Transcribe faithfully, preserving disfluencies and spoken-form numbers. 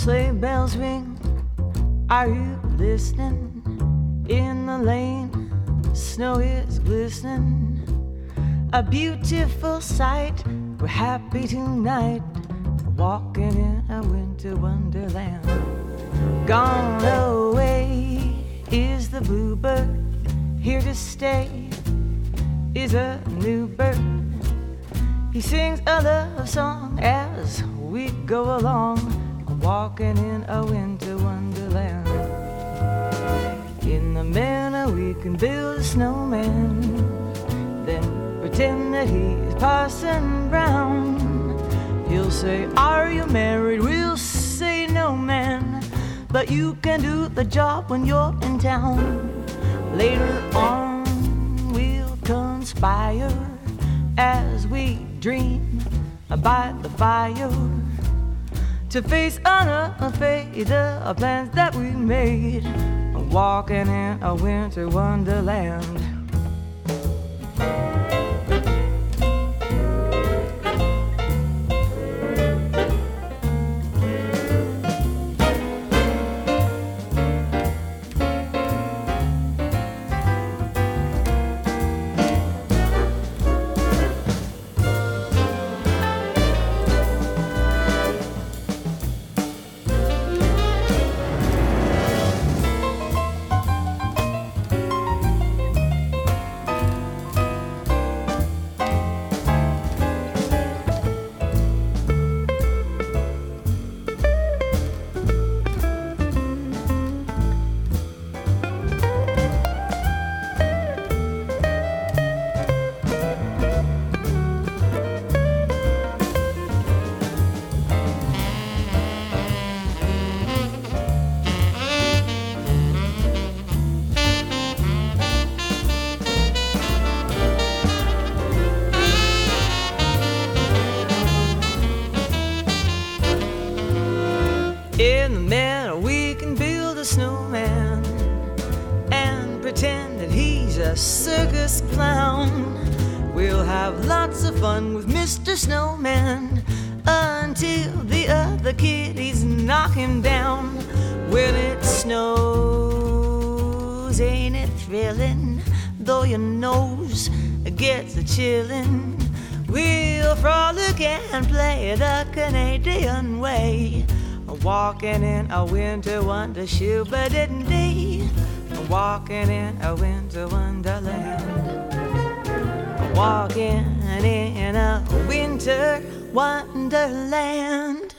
sleigh bells ring. Are you listening? In the lane, snow is glistening. A beautiful sight. We're happy tonight, walking in a winter wonderland. Gone away is the bluebird. Here to stay is a new bird. He sings a love song as we go along, walking in a winter wonderland. In the manor we can build a snowman, then pretend that he's Parson Brown. He'll say, are you married? We'll say, no, man, but you can do the job when you're in town. Later on we'll conspire as we dream by the fire to face unafraid the plans that we made, walking in a winter wonderland. In the manor we can build a snowman and pretend that he's a circus clown. We'll have lots of fun with Mister Snowman until the other kiddies knock him down. When it snows, ain't it thrilling? Though your nose gets a chillin', we'll frolic and play the Canadian way, walking in a winter wonder shoe, but didn't they? Walking in a winter wonderland. Walking in a winter wonderland.